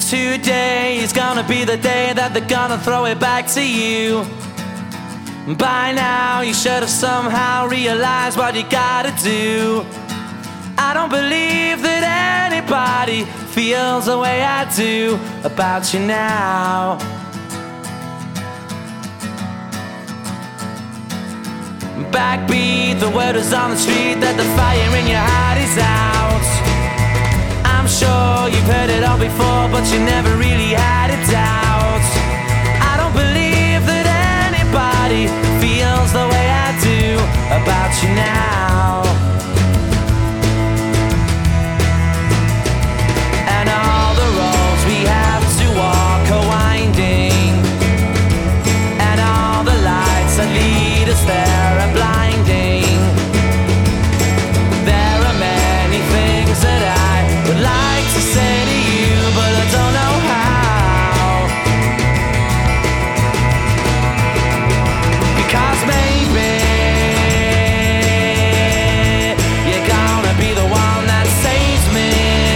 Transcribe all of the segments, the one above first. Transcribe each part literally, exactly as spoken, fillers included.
Today is gonna be the day that they're gonna throw it back to you. By now you should have somehow realized what you gotta do. I don't believe that anybody feels the way I do about you now. Backbeat, the word is on the street that the fire in your heart is out. I'm sure you've heard it all before, but you never really had a doubt. I don't believe that anybody feels the way I do about you now. And all the roads we have to walk are winding, and all the lights that lead us there are blinding. There are many things that I would like to say to you, but I don't know how. Because maybe you're gonna be the one that saves me.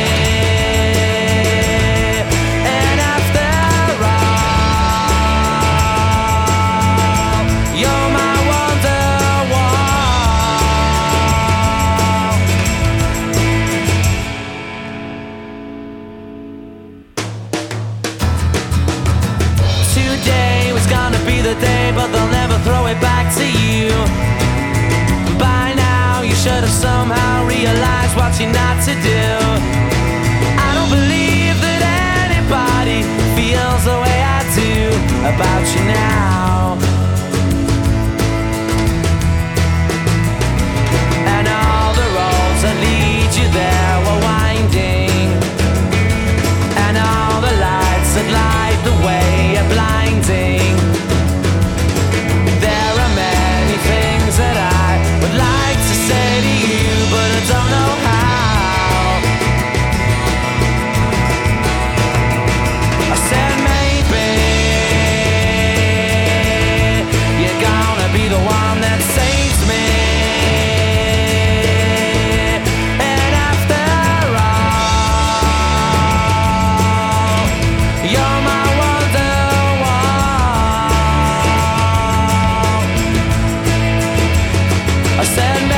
And after all, you're my Wonderwall. Today was gonna be the day, but they'll never throw it back to you. By now you should have somehow realized what you're not to do. I don't believe that anybody feels the way I do about you now. And all the roads that lead you there were winding, and all the lights that light the way are blinding. There are many things that I would like to say to you, but I don't know how. I said maybe you're gonna be the one that saves me. And after all, you're my Wonderwall. I said